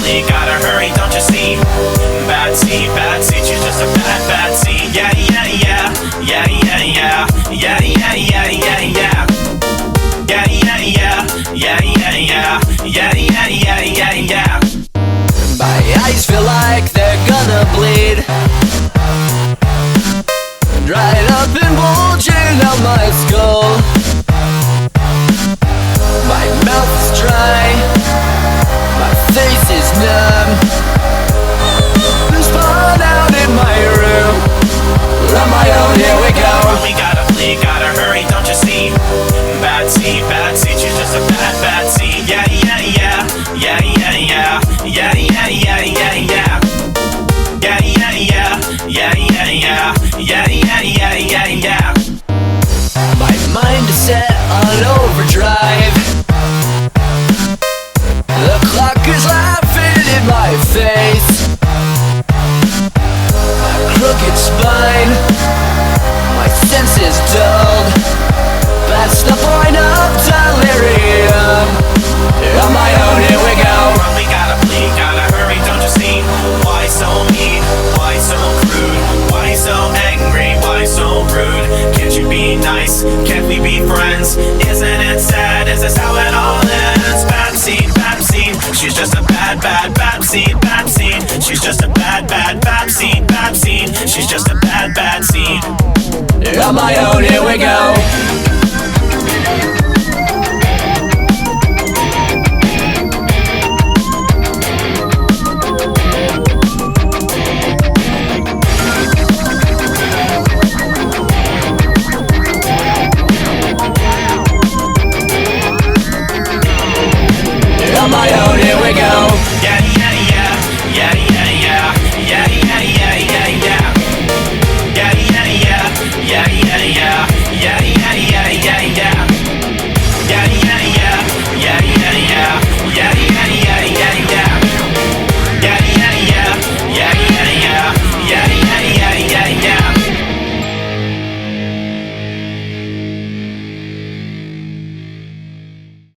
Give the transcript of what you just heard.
flee, gotta hurry, don't you see? Bad seed, she's just a bad, bad seed. Yeah, yeah, yeah, yeah, yeah, yeah, yeah, yeah, yeah, yeah, yeah. Yeah, yeah, yeah, yeah, yeah, yeah, yeah, yeah, yeah, yeah, yeah. My eyes feel like they're gonna bleed, dried up and bulging out my skull. My mouth is dry, my face is numb. There's blood out in my room. On my own, here we go. We gotta flee, gotta hurry, don't you see? Bad seed, she's just a bad, bad seed. Yeah, yeah, yeah, yeah, yeah, yeah, yeah, yeah, yeah, yeah, yeah. Yeah, yeah, yeah, yeah, yeah, yeah, yeah, yeah, yeah, yeah, yeah. My mind is set on overdrive. The clock is laughing in my face. My crooked spine, my senses dulled. That's the point of delirium. On my own, here we go. We gotta flee, gotta hurry, don't you see? Why so mean? Why so crude? Why so angry? Why so rude? Can't you be nice? Can't we be friends? Isn't it sad? Is this how it all ends? Bad seed, she's just a bad, bad, bad seed, bad seed. She's just a bad, bad, bad seed, bad seed. She's just a bad, bad seed. On my own, here we go. On my own, here we go. Yeah,